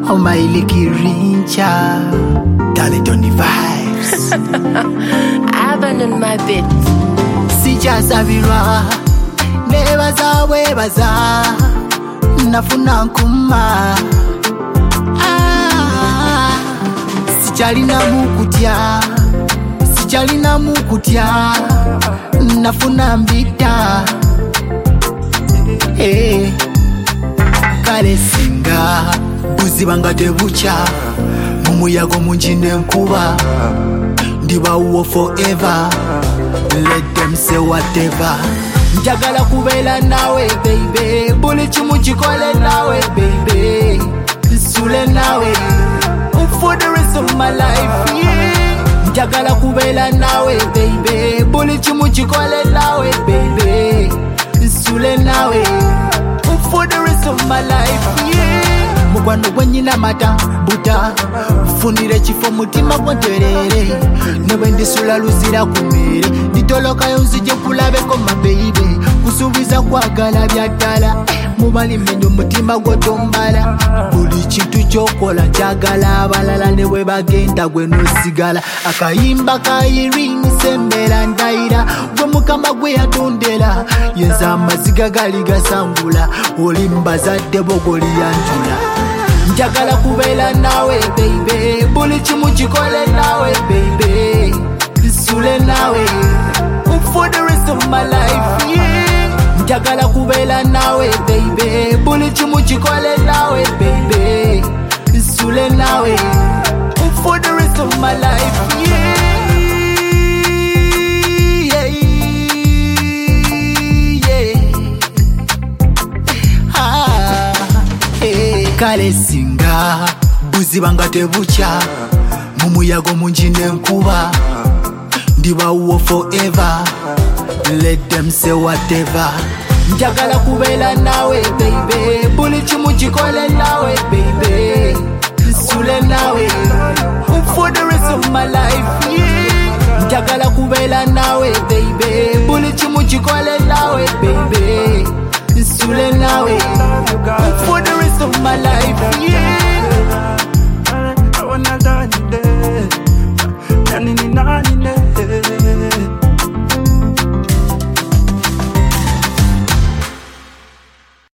Oh my little rincha, talent on the vibes. Abandon my bit. Sijasabirwa nebaza webaza nafuna nkuma sichalina mukutya nafuna mbita kale singa buzibanga tebucha mumuyago mungi nenkuba ndibawo forever. Let them say whatever. Njagala kubeera nawe baby, buli kimu kikole nawe baby, nsule nawe for the rest of my life, yeah. Njagala kubeera nawe baby, buli kimu kikole nawe baby, nsule nawe for the rest of my life, yeah. Mukwano gwenyina mata buta funire kifo mutima gwenterere newe ndisula luzira kumere nditolokayo nzije kulabeko mabeibe kusubiza kwagala byaddala mubali mendo mutima gwotombala buli kintu kyokola njagala abalala newe bagenda gwe nosigala akayimba kayirini sembera ndayira gwe mukama gwe yatondera yenza amaziga gali gasangula olimba zadde bogoli yanjula. Njagala kubeera nawe baby, buli kimu kikole nawe baby, nsule nawe for the rest of my life, yeah. Njagala kubeera nawe baby, buli kimu kikole nawe baby, nsule nawe for the rest of my life, yeah. Kale singa buzibanga tebucha mumuyago mungi nenkuba ndibawo forever. Let them say whatever. Njagala kubeera nawe baby, buli kimu kikole nawe baby, nsule nawe for the rest of my life, yeah. Njagala kubeera nawe baby, buli kimu kikole nawe baby, nsule nawe for the rest of my life, yeah.